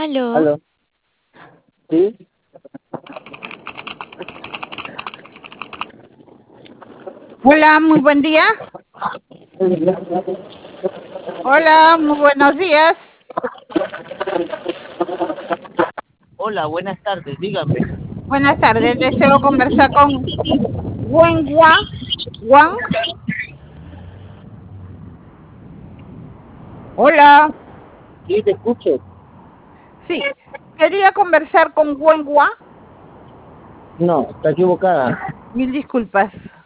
Aló, Aló, sí, Hola, muy buen día. Hola, muy buenos días. hola, buenas tardes, dígame. Buenas tardes. Deseo conversar con Wenhua Wang. Hola. Sí, te escucho. Sí, quería conversar con Wenhua. No, está equivocada. Mil disculpas.